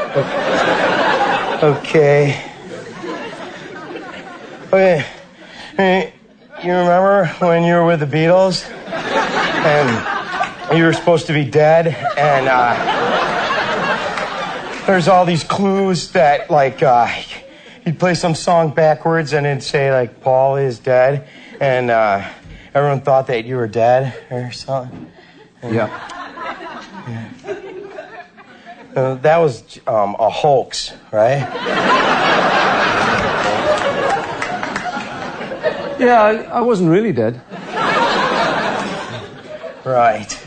Okay. Okay. Hey, you remember when you were with the Beatles? And you were supposed to be dead? And there's all these clues that, like, he'd play some song backwards and it'd say, like, Paul is dead. And everyone thought that you were dead or something. And, yeah. That was a hoax, right? Yeah, I wasn't really dead. Right.